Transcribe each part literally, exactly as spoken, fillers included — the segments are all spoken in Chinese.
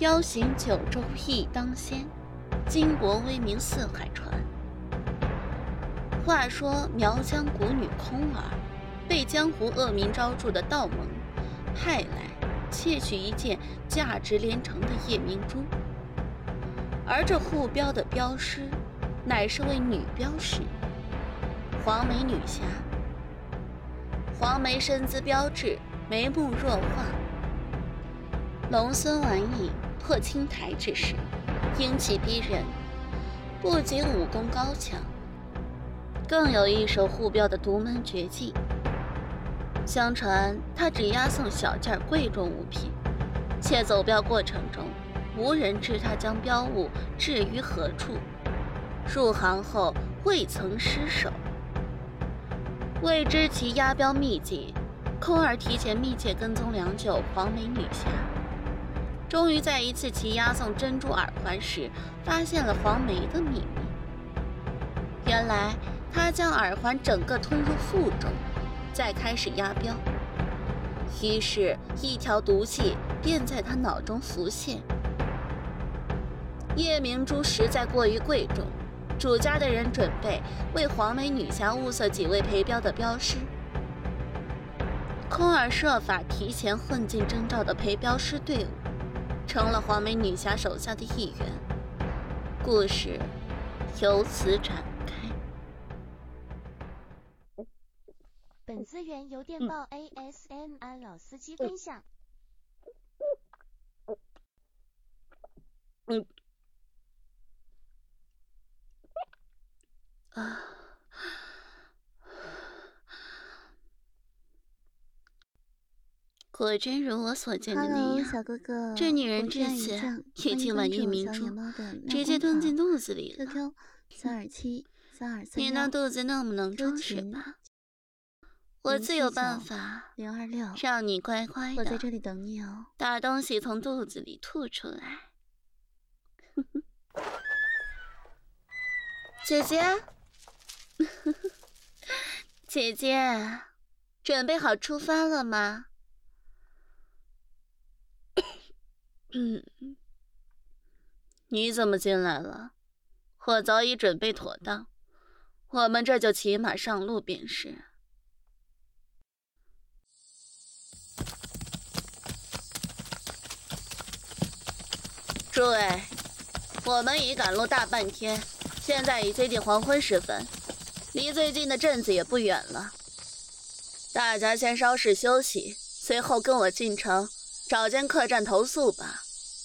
彪行九州亦当先，巾帼威名四海传。话说苗疆国女空儿被江湖恶名昭著的道盟派来窃取一件价值连城的夜明珠，而这护标的镖师乃是位女镖师，黄眉女侠。黄眉身姿标致，眉目若画，龙孙丸影破青苔之势，英气逼人，不仅武功高强，更有一手护标的独门绝技。相传他只押送小件贵重物品，且走镖过程中无人知他将镖物置于何处，入行后未曾失手。为知其押镖秘籍，空儿提前密切跟踪良久黄眉女侠，终于在一次其押送珍珠耳环时发现了黄眉的秘密。原来他将耳环整个吞入腹中，再开始押镖，于是一条毒计便在他脑中浮现。夜明珠实在过于贵重，主家的人准备为黄眉女侠物色几位陪镖的镖师。空儿设法提前混进征召的陪镖师队伍，成了黄眉女侠手下的一员。故事由此展开。 本资源由电报 A S M R 老司机分享。 嗯。啊，果真如我所见的那样， Hello, 小哥哥， 这女人之此已经把夜明珠直接吞进肚子里了。 Q Q 三二七三二三， 你那肚子那么能装是吧？我自有办法零二六， 让你乖乖的， 我在这里等你哦。 把东西从肚子里吐出来。姐姐。姐姐，准备好出发了吗？嗯，你怎么进来了？我早已准备妥当，我们这就骑马上路便是。诸位，我们已赶路大半天，现在已接近黄昏时分。离最近的镇子也不远了，大家先稍事休息，随后跟我进城找间客栈投宿吧。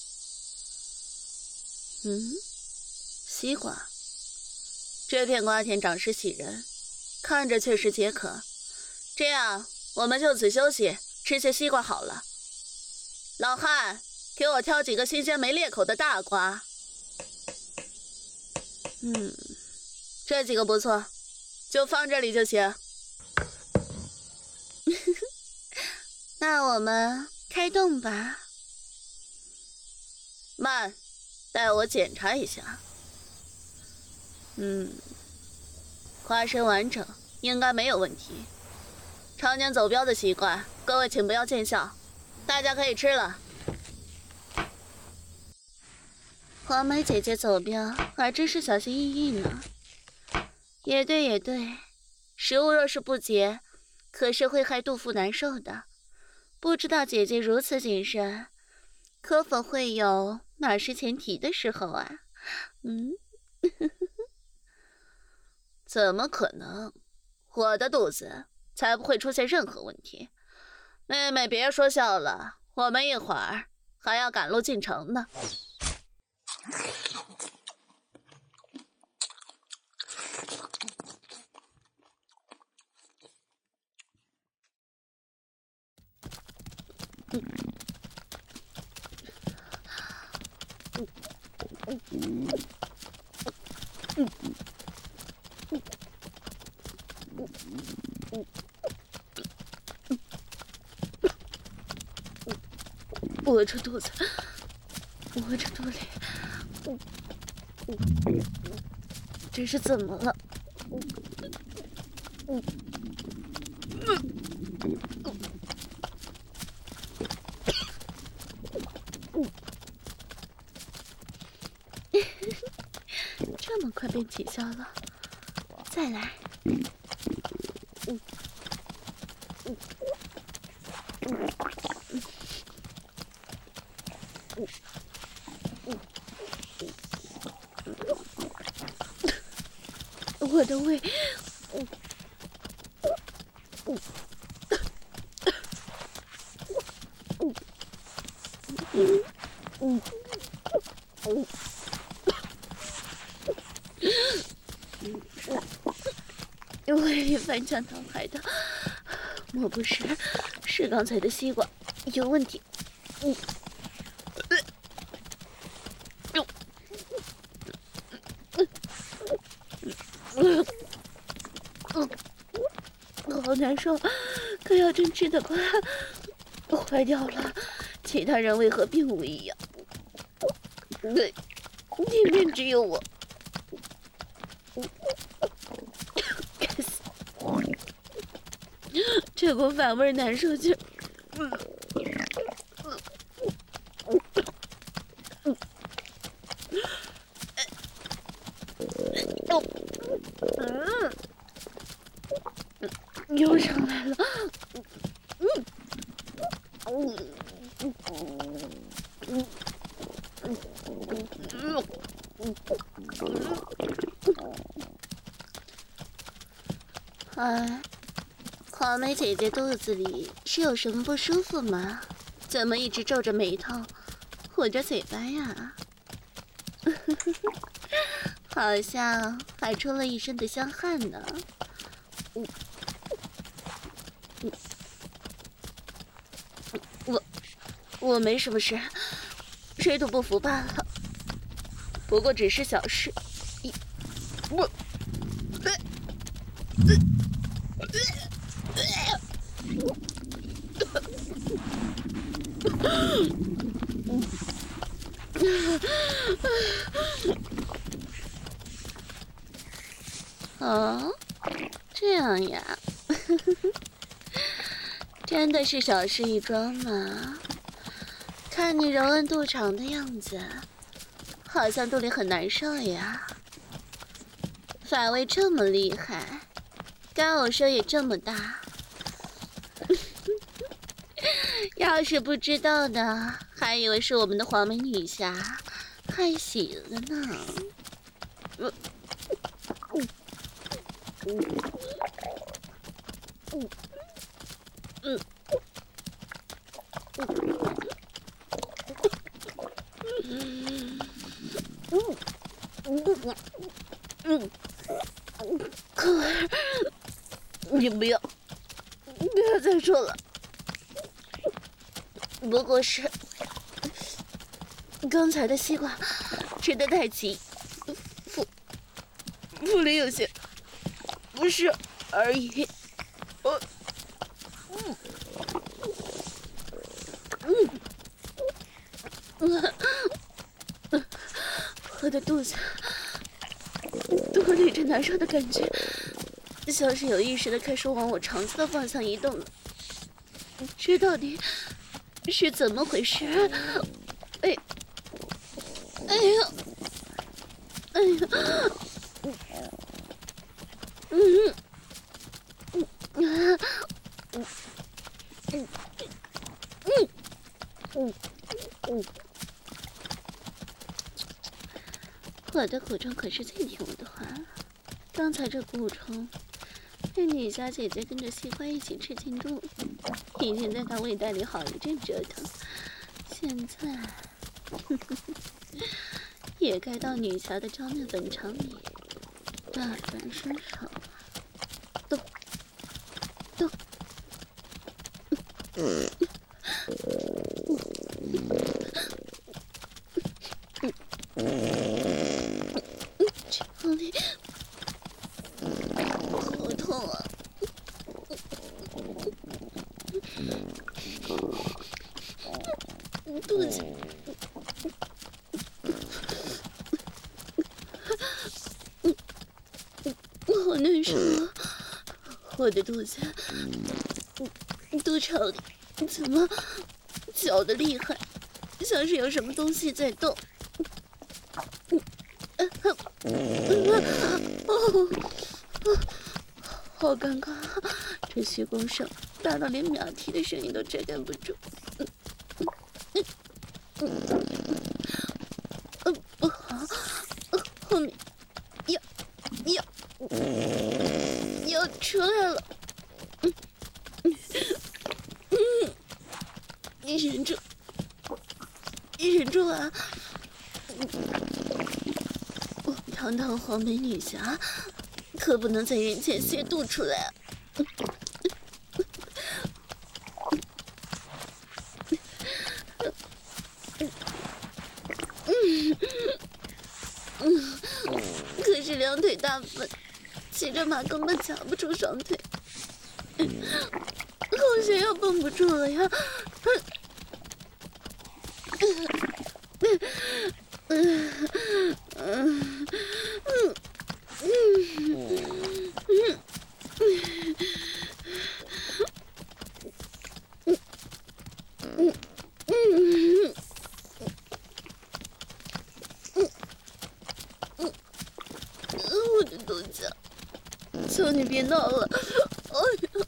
嗯，西瓜，这片瓜田长势喜人，看着确实解渴。这样，我们就此休息，吃些西瓜好了。老汉，给我挑几个新鲜没裂口的大瓜。嗯，这几个不错。就放这里就行。那我们开动吧。慢，带我检查一下。嗯，花生完整，应该没有问题。常年走镖的习惯，各位请不要见笑。大家可以吃了。黄眉姐姐走镖还真是小心翼翼呢。也对也对，食物若是不洁，可是会害肚腹难受的。不知道姐姐如此谨慎，可否会有马失前蹄的时候啊？嗯，怎么可能？我的肚子才不会出现任何问题。妹妹别说笑了，我们一会儿还要赶路进城呢。我这肚子，我这肚里，这是怎么了？ 么快便起效了，再来。嗯嗯嗯嗯嗯嗯，我的胃，嗯嗯嗯嗯嗯。胃里翻江倒海的，莫不是是刚才的西瓜有问题？嗯，嗯，嗯，好难受，可要真吃的话，坏掉了。其他人为何并无异样？对，里面只有我。这股反胃难受劲儿，嗯嗯嗯，又上来了，嗯嗯嗯嗯嗯嗯，哎。华美姐姐肚子里是有什么不舒服吗？怎么一直皱着眉头，捂着嘴巴呀？好像还出了一身的香汗呢。我，我，我没什么事，水土不服罢了。不过只是小事。一，我，呃，呃。哦，这样呀，真的是小事一桩吗？看你揉按肚肠的样子，好像肚里很难受呀。反胃这么厉害，干呕声也这么大。要是不知道的，还以为是我们的黄眉女侠害喜了呢。嗯嗯嗯嗯嗯嗯嗯，可儿，你不要，不要再说了。不过是刚才的西瓜吃得太急，腹腹里有些不适而已。我，嗯嗯嗯，我的肚子多了一阵难受的感觉，像是有意识的开始往我肠子的方向移动了。这到底是怎么回事？哎，哎呀，哎呀，嗯嗯嗯嗯嗯嗯嗯，我的苦衷可是最听我的话了。刚才这苦衷，被女侠姐姐跟着西瓜一起吃进肚，已经在她胃袋里好一阵折腾。现在，呵呵也该到女侠的娇嫩本肠里大展身手了。动，动，嗯。肠里好痛啊！肚子好难受啊！我的肚子，肚肠里怎么绞得厉害，像是有什么东西在动。 哦，好尴尬，这虚功声大到连秒踢的声音都遮盖不住。嗯，不好，后面要要要出来了。嗯嗯，你忍住，你忍住啊！我堂堂黄眉女侠，可不能在人前泄肚出来啊！嗯，可是两腿大粉，骑着马根本夹不住双腿，后弦要绷不住了呀！嗯嗯嗯嗯嗯嗯嗯。我的肚子，求你别闹了！哎呀，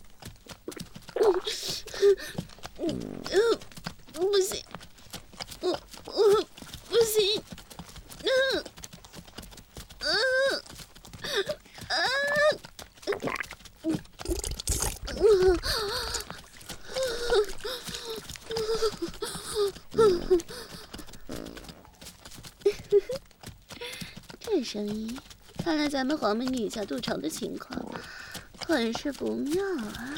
嗯，不行，我我不行，嗯嗯啊，这声音。看来咱们黄眉女侠肚肠的情况很是不妙啊！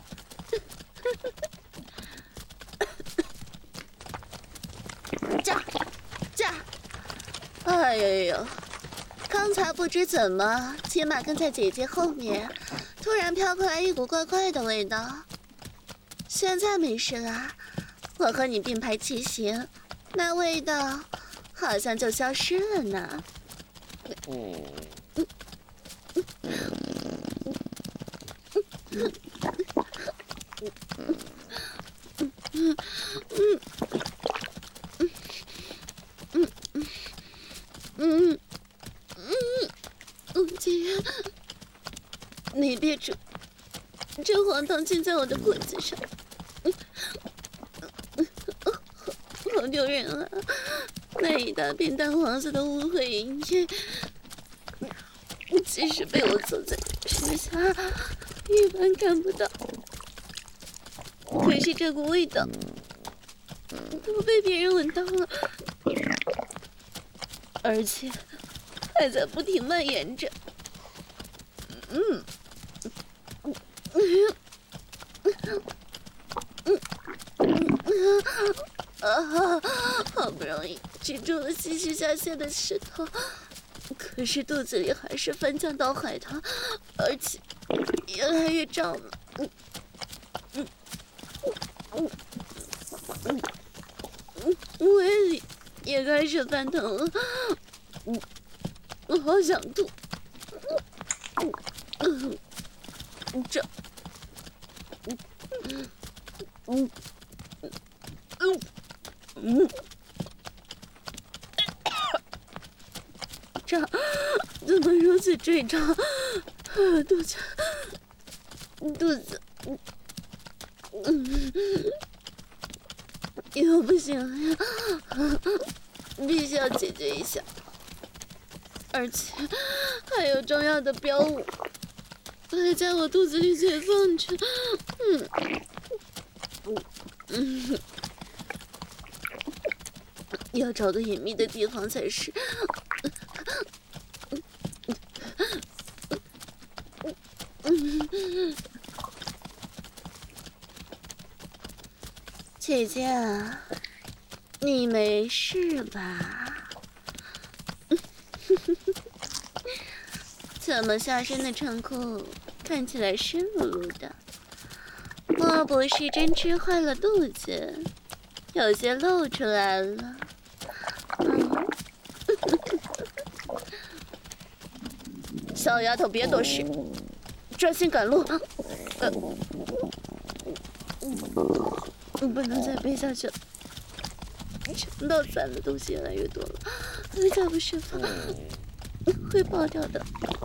驾驾！哎呀呀，刚才不知怎么骑马跟在姐姐后面，突然飘过来一股怪怪的味道。现在没事啦，我和你并排骑行，那味道好像就消失了呢。嗯。嗯嗯嗯嗯嗯嗯，姐，你别住，这黄汤浸在我的脖子上，好丢人啊！那一大片淡黄色的污秽银液，即使被我走在身下，一般看不到。可是这股味道都被别人闻到了，而且还在不停蔓延着。嗯，嗯嗯嗯啊！好不容易止住了继续下泻的势头，可是肚子里还是翻江倒海的，而且越来越胀了。嗯嗯嗯嗯嗯，胃里也开始翻腾了。嗯，我好想吐。嗯嗯嗯，这，嗯嗯嗯嗯，这怎么如此坠胀？肚子，肚子，嗯，又不行了呀，必须要解决一下。而且还有重要的标物还在我肚子里存放着。嗯嗯，要找个隐秘的地方才是。姐姐，你没事吧？怎么下身的长裤看起来湿漉漉的？莫不是真吃坏了肚子，有些露出来了？嗯，小丫头别多事，专心赶路。呃，不能再背下去了，肠道散的东西越来越多了，再不释放， 会爆掉的。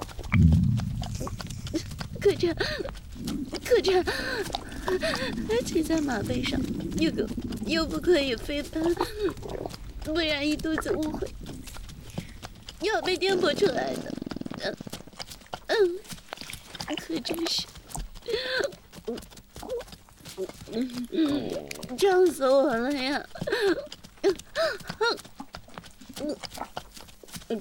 可这，可这，骑在马背上，又不又不可以飞奔，不然一肚子误会要被颠簸出来的。嗯嗯，可真是，嗯嗯，胀死我了呀！嗯嗯嗯，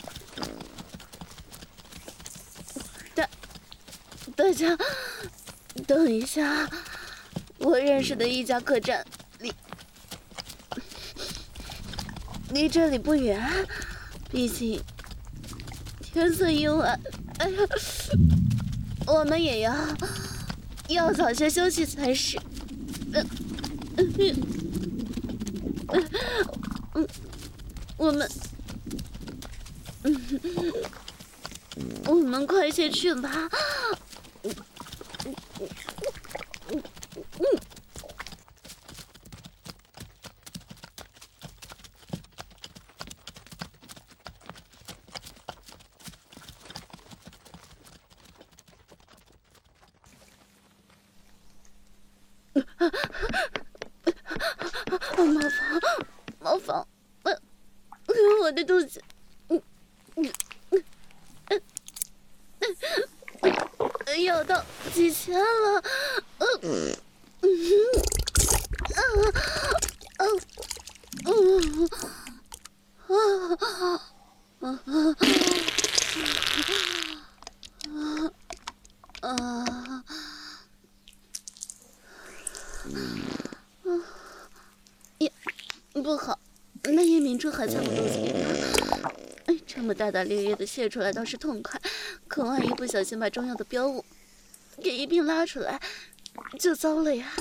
大大家等一下，我认识的一家客栈离离这里不远，毕竟天色已晚。哎呀，我们也要要早些休息才是。嗯嗯嗯嗯，我们嗯我们快些去吧。嗯嗯嗯嗯。茅房，茅房，呃，我的肚子，嗯嗯嗯嗯，要到几千了，嗯嗯啊啊嗯啊啊啊啊！也不好，那夜明珠还在我肚子里呢。哎，这么大大咧咧的泄出来倒是痛快，可万一不小心把中药的标物给一并拉出来，就糟了呀。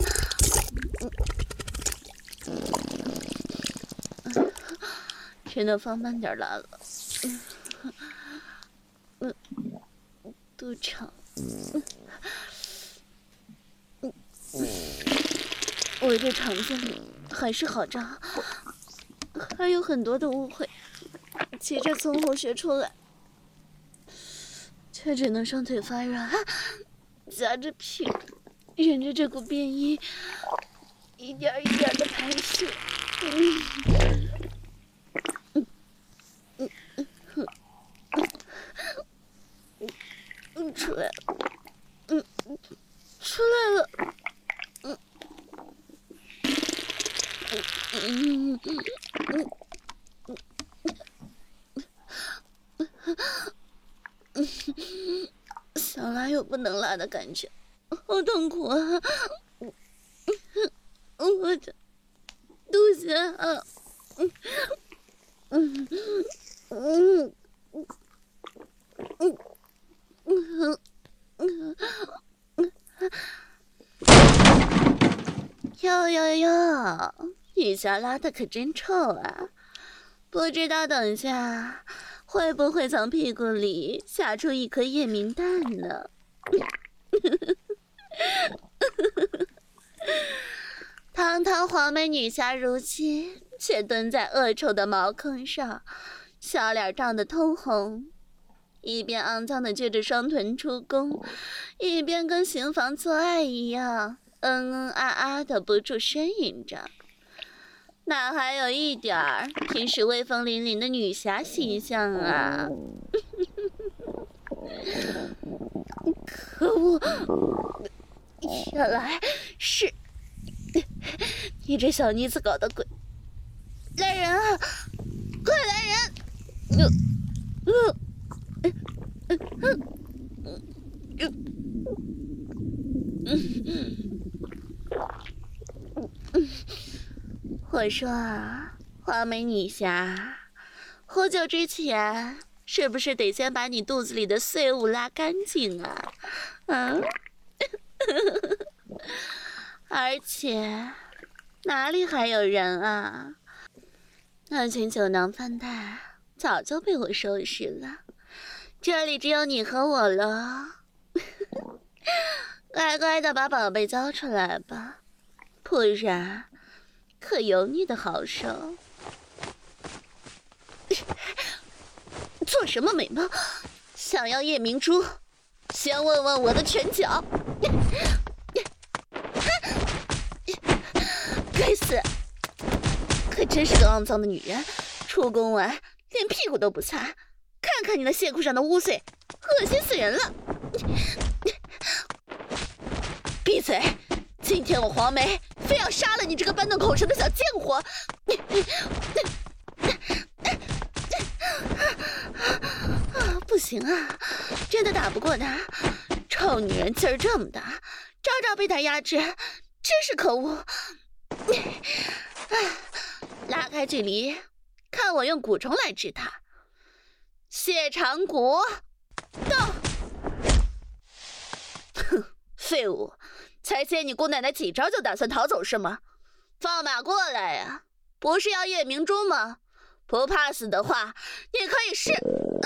嗯，只能放慢点拉了。嗯，肚肠。嗯嗯嗯，我这肠子里还是好胀，还有很多的误会，急着从后学出来，却只能双腿发软，夹着屁股，忍着这股便意，一点一点的排泄。嗯嗯嗯嗯嗯，出来了，嗯，出来了，嗯嗯嗯嗯嗯，想拉又不能拉的感觉，好痛苦啊！我的肚脐啊，嗯嗯嗯嗯嗯嗯嗯，哟哟哟，雨霞拉的可真臭啊！不知道等下会不会从屁股里下出一颗夜明蛋呢？堂堂黄眉女侠如今却蹲在恶臭的茅坑上，小脸涨得通红，一边肮脏的撅着双臀出宫，一边跟刑房做爱一样嗯嗯啊啊的不住呻吟着，哪还有一点儿平时威风凛凛的女侠形象啊！可恶，原来是你这小妮子搞的鬼！来人啊，快来人！呃呃呃呃呃我说啊，黄眉女侠，喝酒之前是不是得先把你肚子里的碎物拉干净啊？嗯，而且哪里还有人啊？那群酒囊饭袋早就被我收拾了，这里只有你和我了。乖乖的把宝贝交出来吧，不然可有你的好受。 做什么美梦？想要夜明珠，先问问我的拳脚。该死！可真是个肮脏的女人，出宫完连屁股都不擦，看看你那蟹裤上的污秽，恶心死人了！闭嘴！今天我黄梅非要杀了你这个搬弄口舌的小贱货！不行啊，真的打不过他，臭女人劲儿这么大，招招被他压制，真是可恶！拉开距离，看我用蛊虫来治他。血肠蛊，到！哼，废物！才接你姑奶奶几招就打算逃走是吗？放马过来呀！不是要夜明珠吗？不怕死的话，你可以试。呃，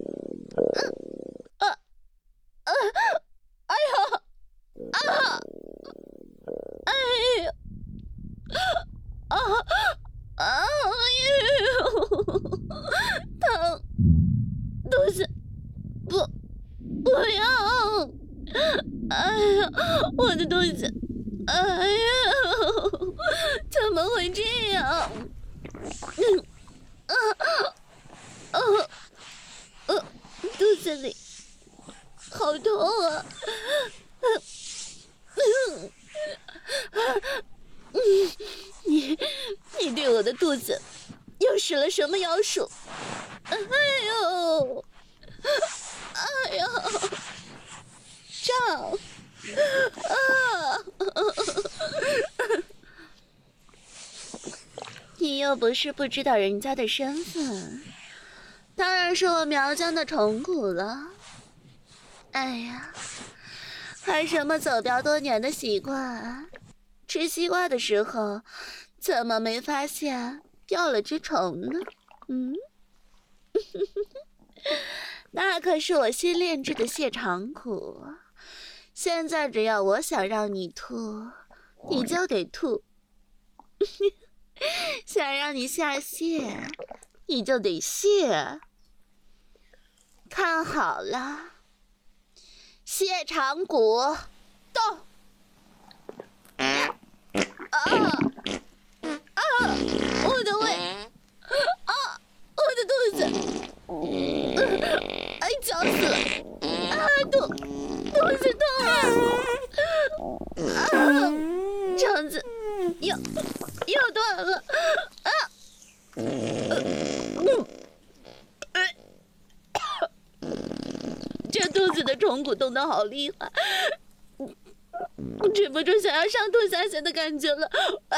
呃，呃，哎呀，啊，哎呀，啊啊呦，疼，肚子，不，不要！哎呀，我的肚子！哎呀，怎么会这样？嗯，啊，啊，呃，肚子里好痛啊！嗯，嗯，你你对我的肚子又使了什么妖术？哎呦，哎呀！胀啊！你又不是不知道人家的身份，当然是我苗疆的虫蛊了。哎呀，还什么走镖多年的习惯，吃西瓜的时候怎么没发现掉了只虫呢？嗯。那可是我新炼制的蟹肠蛊，现在只要我想让你吐，你就得吐；想让你下蟹，你就得蟹。看好了，蟹肠蛊，动！啊啊！我的胃！啊！我的肚子！哎，绞死了！啊，肚肚子痛啊！啊，肠子又又断了！啊！呃呃、这肚子的虫蛊动得好厉害，止不住想要上吐下泻的感觉了。啊！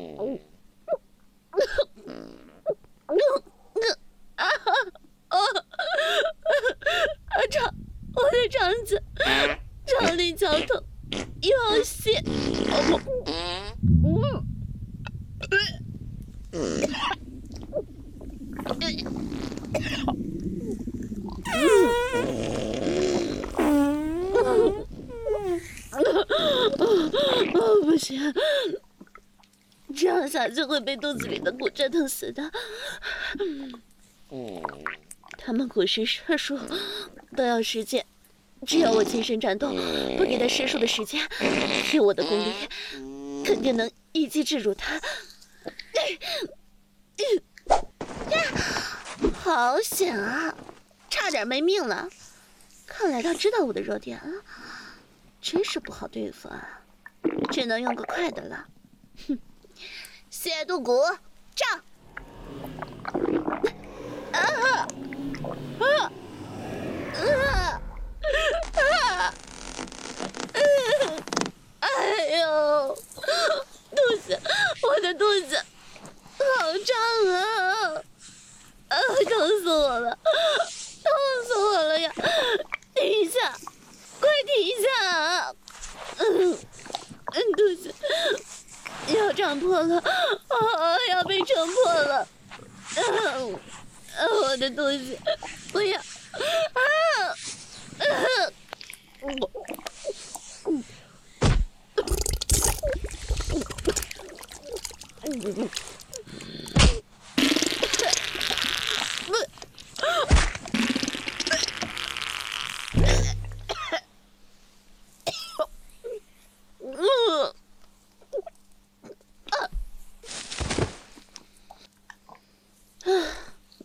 啊！啊！啊！肠，我的肠子，肠里绞痛，又泻。嗯。哦，不行，这样下去会被肚子里的蛊折腾死的。他们蛊食射术都要时间，只要我亲身战斗，不给他射术的时间，以我的功力，肯定能一击制住他。好险啊，差点没命了！看来他知道我的弱点了，真是不好对付啊，只能用个快的了。哼，蟹肚蛊上！啊啊啊啊！哎呦，肚子，我的肚子好胀啊！啊，疼死我了，痛死我了呀！停一下，快停一下！嗯嗯，肚子要胀破了，啊，要被撑破了！啊，啊，我的肚子，不要！啊！啊！我。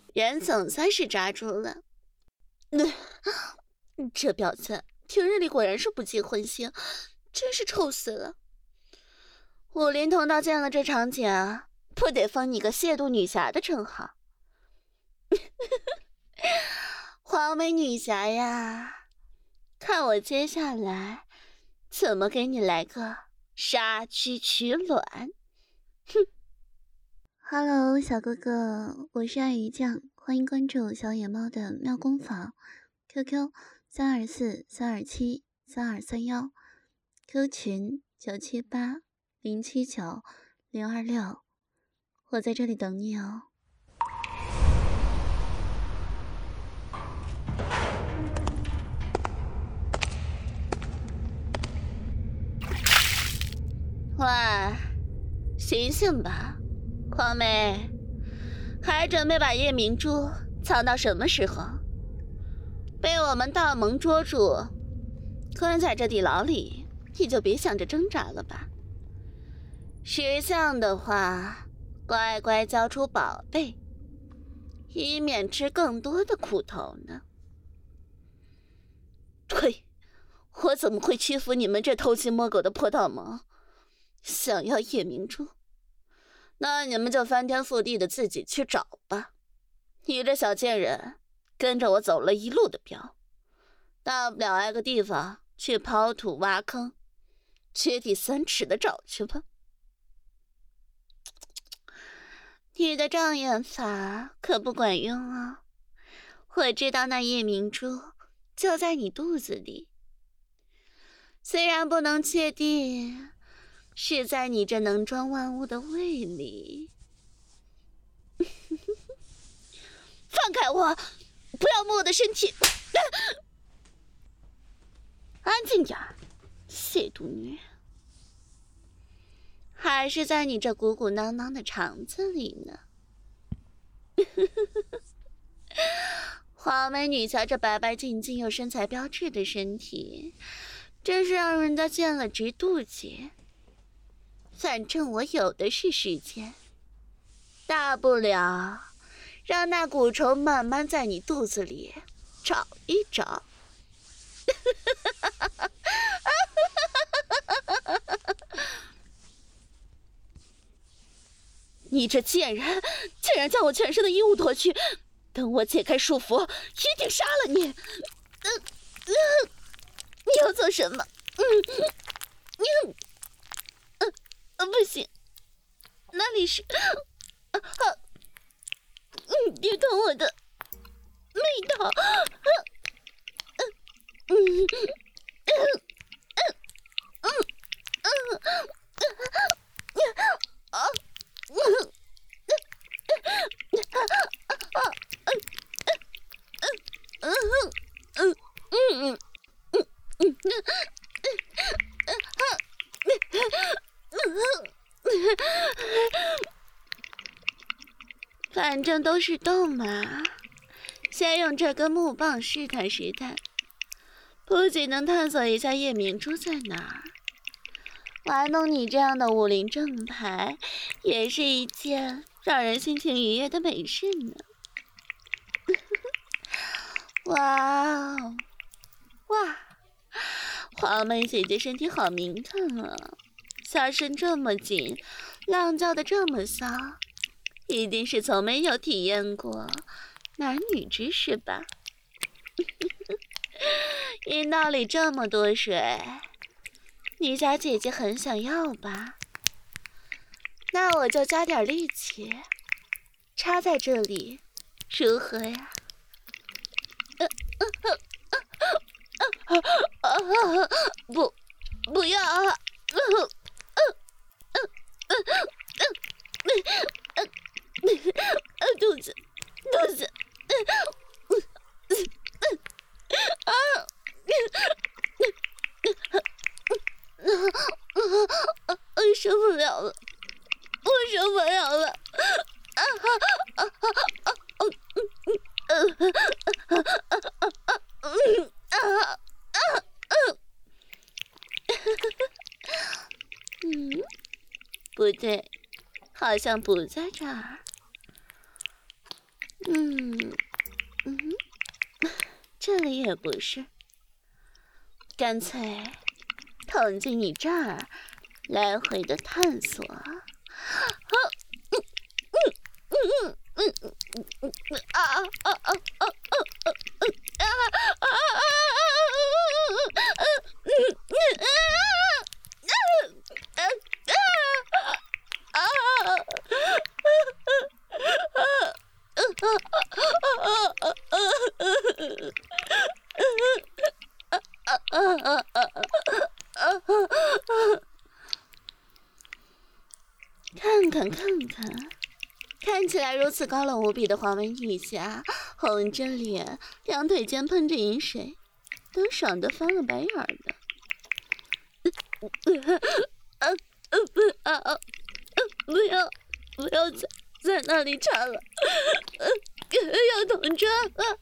人总算是抓住了。嗯，这婊子平日里果然是不计荤腥，真是臭死了。武林同道见了这场景，不得封你个亵渎女侠的称号。黄眉女侠呀，看我接下来怎么给你来个杀鸡取卵。哼。 Hello， 小哥哥，我是爱鱼酱，欢迎关注小野猫的妙工坊 ，Q Q 三二四三二七三二三幺 ，Q 群九七八零七九零二六，我在这里等你哦。 哇，醒醒吧，黄梅，还准备把夜明珠藏到什么时候？被我们道盟捉住，关在这地牢里，你就别想着挣扎了吧。识相的话，乖乖交出宝贝，以免吃更多的苦头呢。呸！我怎么会屈服你们这偷鸡摸狗的破道盟？想要夜明珠，那你们就翻天覆地的自己去找吧。你这小贱人，跟着我走了一路的镖，大不了挨个地方去刨土挖坑，掘地三尺的找去吧。你的障眼法可不管用啊！我知道那夜明珠就在你肚子里，虽然不能确定是在你这能装万物的胃里。放开我，不要摸我的身体。安静点儿，亵渎女。还是在你这鼓鼓囊囊的肠子里呢。黄眉女侠这白白净净又身材标致的身体，真是让人家见了直妒忌。反正我有的是时间，大不了让那蛊虫慢慢在你肚子里找一找。你这贱人，竟然将我全身的衣物脱去！等我解开束缚，一定杀了你！嗯嗯，你要做什么？嗯嗯嗯嗯，不行，那里是啊啊！嗯，别动我的妹头！嗯嗯嗯嗯嗯嗯啊！嗯嗯嗯嗯嗯反正都是洞嘛，先用这根木棒试探试探，不仅能探索一下夜明珠在哪儿，玩弄你这样的武林正牌，也是一件让人心情愉悦的美事呢。哇哦，哇，黄眉姐姐身体好明腾啊，下身这么紧，浪叫的这么骚，一定是从没有体验过男女之事吧。阴道里这么多水，女侠姐姐很想要吧？那我就加点力气，插在这里，如何呀？不，不要啊！肚子，肚子，啊！受不了了，我受不了了！啊啊啊啊啊！嗯嗯嗯啊啊嗯，嗯，不对，好像不在这儿。 嗯嗯，这里也不是，干脆躺进你这儿，来回的探索。啊，嗯嗯嗯嗯嗯嗯啊啊啊啊啊啊啊啊啊！看看看看，看起来如此高冷无比的华文女侠，红着脸，两腿间喷着饮水，都爽得翻了白眼的。啊啊啊！不要不要再在那里插了，要同桌。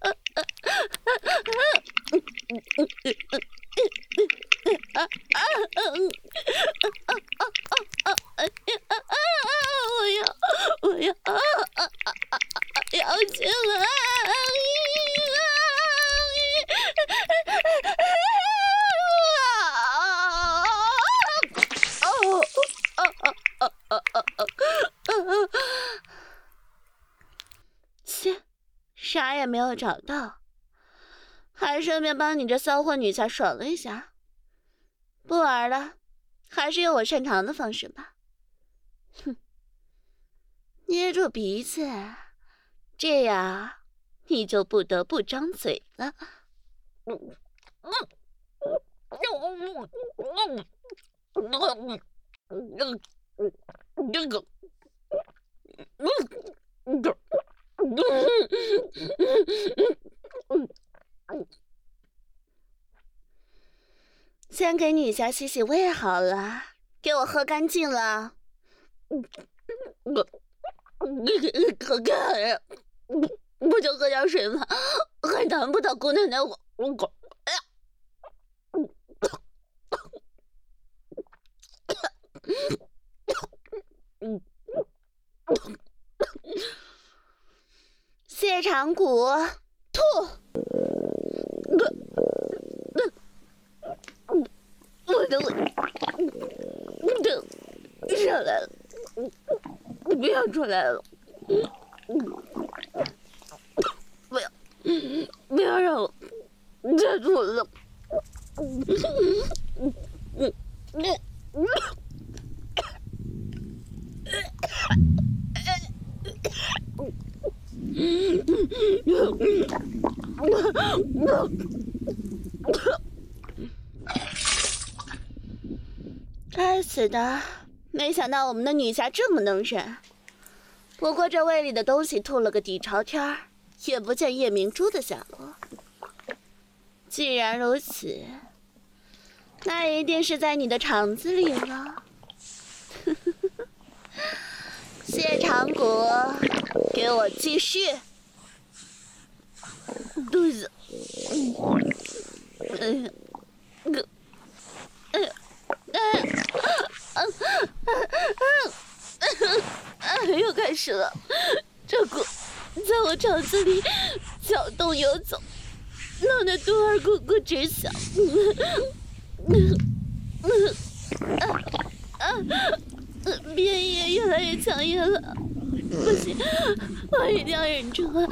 我要我要要进来！切，啥也没有找到，还顺便帮你这骚货女侠爽了一下。不玩了，还是用我擅长的方式吧。哼，捏住鼻子，这样你就不得不张嘴了。嗯嗯嗯嗯嗯嗯这个，嗯嗯嗯，先给女侠洗洗胃好了，给我喝干净了。可干呀，不就喝点水吗？还难不倒姑奶奶我。哎呀！蟹肠骨吐，我的胃，这上来了，不要出来了，不要，不要让我再吐了。该死的，没想到我们的女侠这么能忍。不过这胃里的东西吐了个底朝天，也不见夜明珠的下落。既然如此，那一定是在你的肠子里了。蟹肠骨，给我继续。肚子，哎呀，个，哎呀，哎呀，啊啊啊！又开始了，这骨在我肠子里搅动游走，弄得肚儿咕咕直响。啊啊！便意越来越强烈了，不行，我一定要忍住啊！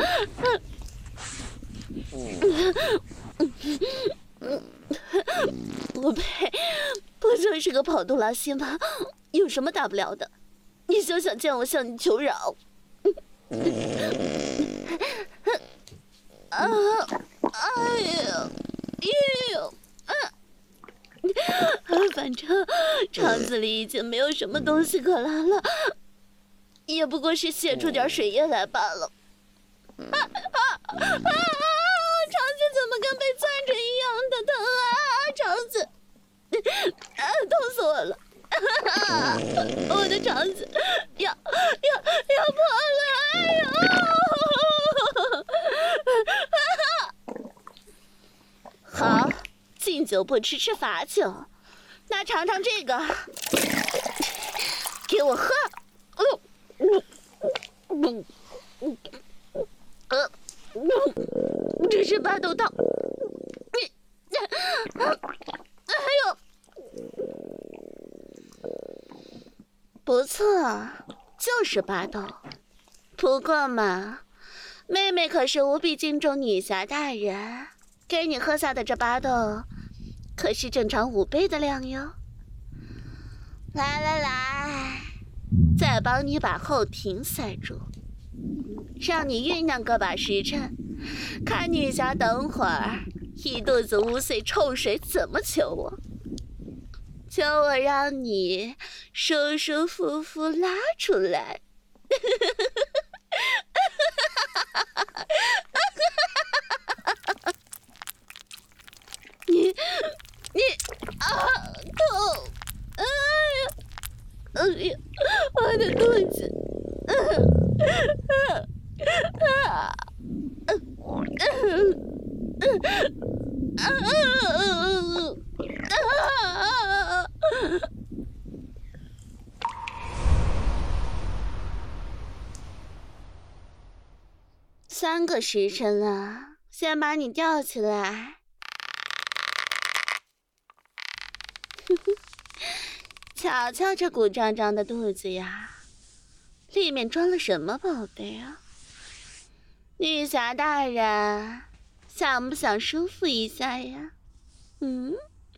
我呸！不就是个跑肚拉稀吗？有什么大不了的？你休想见我向你求饶！啊！哎呀！哎呦！啊！反正肠子里已经没有什么东西可拉了，也不过是泄出点水液来罢了。啊啊啊！肠子怎么跟被攥着一样的疼啊！肠子，啊，痛死我了！啊、我的肠子要要要破了！哎呦！好，敬酒不吃吃罚酒，那尝尝这个，给我喝！哦，嗯嗯巴都到。你，哎呦，不错，就是巴豆。不过嘛，妹妹可是无比敬重女侠大人，给你喝下的这巴豆，可是正常五倍的量哟。来来来，再帮你把后庭塞住，让你酝酿个把时辰，看女侠等会儿一肚子污秽臭水怎么求我，求我让你舒舒服服拉出来。你你啊痛！哎呀，哎呀，我的肚子！啊啊啊啊！三个时辰了，先把你吊起来。瞧瞧这鼓胀胀的肚子呀，里面装了什么宝贝啊？女侠大人，想不想舒服一下呀？嗯？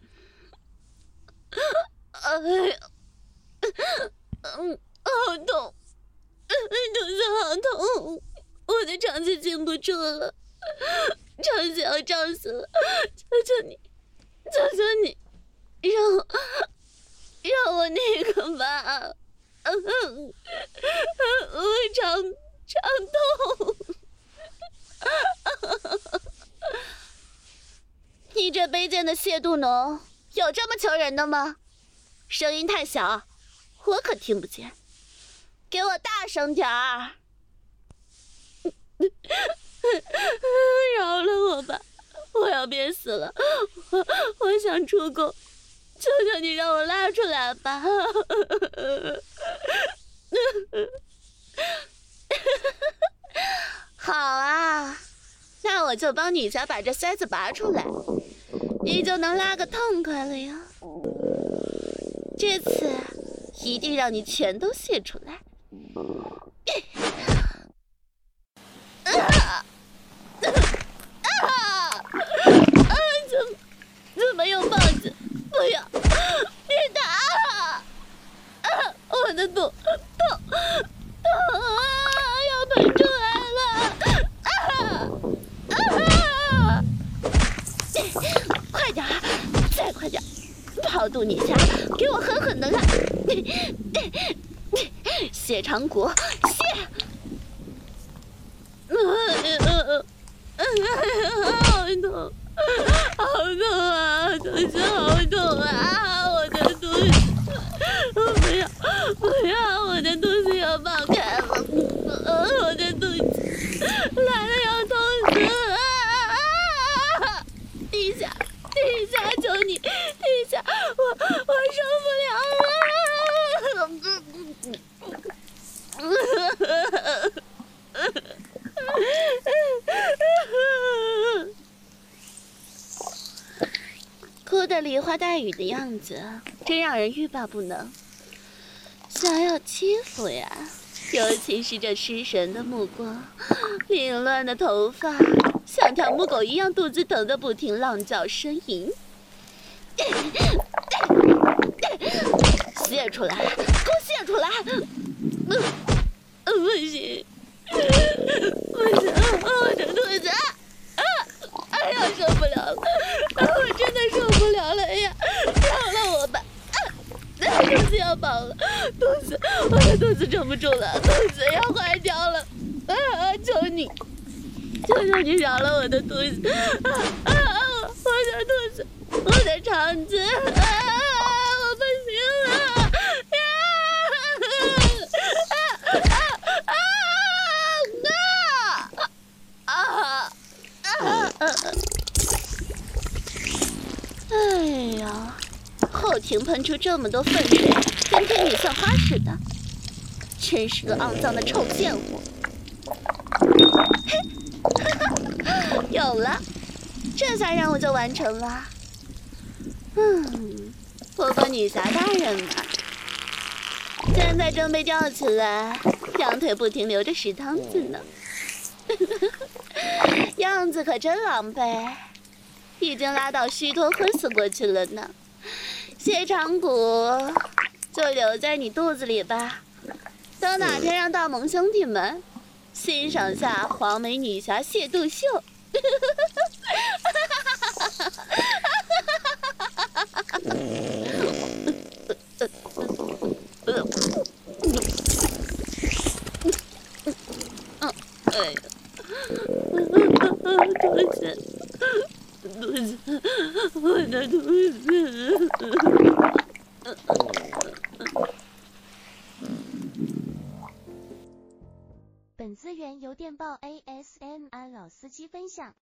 哎呀，嗯，好痛，肚子好痛，我的肠子禁不住了，肠子要胀死了！求求你，求求你，让我。让我那个吧，嗯，我肠肠痛。你这卑贱的亵渎奴，有这么求人的吗？声音太小，我可听不见。给我大声点儿！饶了我吧，我要憋死了，我我想出宫。求求你让我拉出来吧！好啊，那我就帮女侠把这塞子拔出来，你就能拉个痛快了呀。这次一定让你全都泄出来。啊啊啊！怎么怎么有棒子？不要！别打！啊！我的肚痛痛啊！要喷出来了！啊啊！快点，再快点！跑肚女侠，给我狠狠的拉！血肠骨，血！好痛！好痛啊！肚子好痛啊！我的肚子，不要不要！我的肚子要爆开了！我的肚子来了要痛死了！啊！地下地下，求你地下，我我受不了了！哭得梨花带雨的样子，真让人欲罢不能。想要欺负呀，尤其是这失神的目光，凌乱的头发，像条母狗一样，肚子疼得不停浪叫呻吟。泄出来，给我泄出来！呃，不行，不行，我的肚子！啊！哎呀，受不了了！啊，我真的受不了了！哎呀，饶了我吧！啊，肚子要爆了，肚子，我的肚子撑不住了，肚子要坏掉了！啊，求你，求求你饶了我的肚子！啊啊啊！我的肚子，我的肠子！啊，我不行了！呀！啊啊啊啊！啊！啊啊！哎呀，后庭喷出这么多粪水，跟天女散花似的，真是个肮脏的臭贱货！嘿，有了， 这仨任务就完成了。嗯，不过女侠大人嘛，现在正被吊起来，两腿不停流着屎汤子呢，样子可真狼狈，已经拉到虚脱昏死过去了呢。血肠骨就留在你肚子里吧，等哪天让大萌兄弟们欣赏下黄眉女侠亵肚秀。哎呀，肚子，肚子，我的肚子。 本资源由电报 A S M R 老司机分享。